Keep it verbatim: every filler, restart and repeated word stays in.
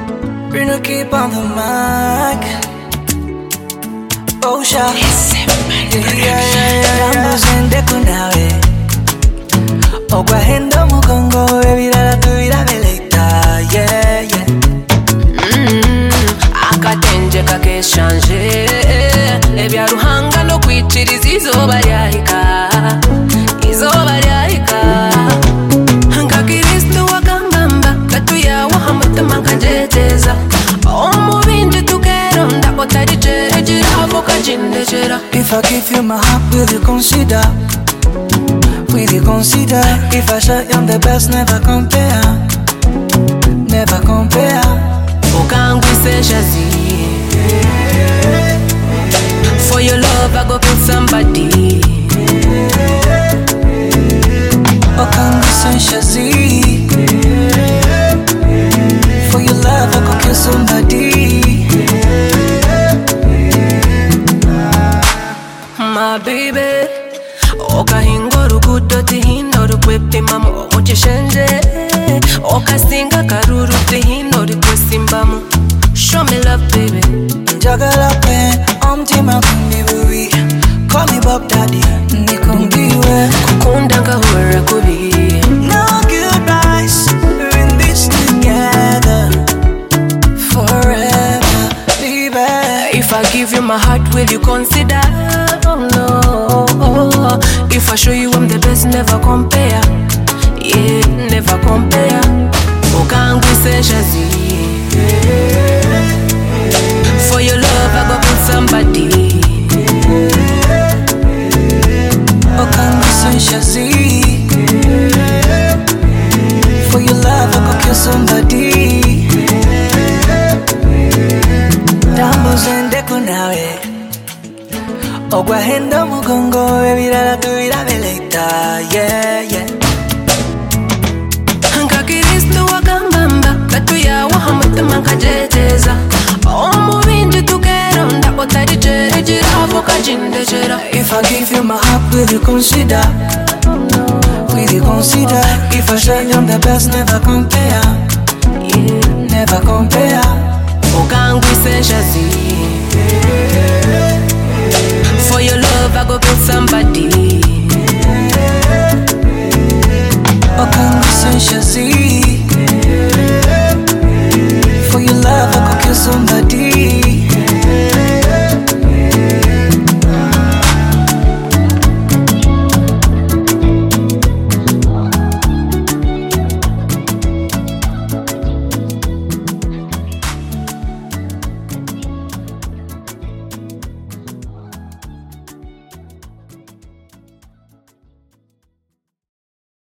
Bruno keep on the mic. Oh, shout. Yeah, yeah, yeah. Rambuzende kunawe. Ogwa hendo mugongo ebirala tubirabeleta. Yeah, yeah. Mm, akatenje kakeshanje ebya ruhanga no kwitiriza izoba ryahika izoba ryahika hanga Kristo wagambamba gatuyawa hamutama nkajeteza omubindi tukeronda otarijere jiravo kajindejera. If I give you my heart, will you consider? Will you consider? If I show you I'm the best, never compare, never compare. Okangwise shazi. For your love I go kill somebody. Okangwise shazi. For your love I go kill somebody. My baby, okahingo rukuto tihino rukwepima mu muchishenje, okasinga karuru tihino rikwesimbamu. Show me love, baby. Njagala pe omtima kuniburi. Call me Bob Daddy, nikungiwe kukunda ngahora kubi. No goodbyes, we're in this together forever, baby. If I give you my heart, will you consider? Oh no. If I show you I'm the best, never compare. Yeah, never compare. Okangwise shazi. For your love I go kill somebody. Okangwise shazi. For your love I go kill somebody. Rambuzende kunawe. Ogwa hendo mugongo ebirala tubirabeleta. Yeah, yeah. Hanga Kristo wagambamba gatuyawa hamutama nkajeteza omubindi tukeronda otarijere jiravo kajindejera. If I give you my heart, will you consider? Will you consider? If I show you I'm the best, never compare, Yeah, never compare. okangwise shazi. For your love I go kill somebody. Okangwise shazi.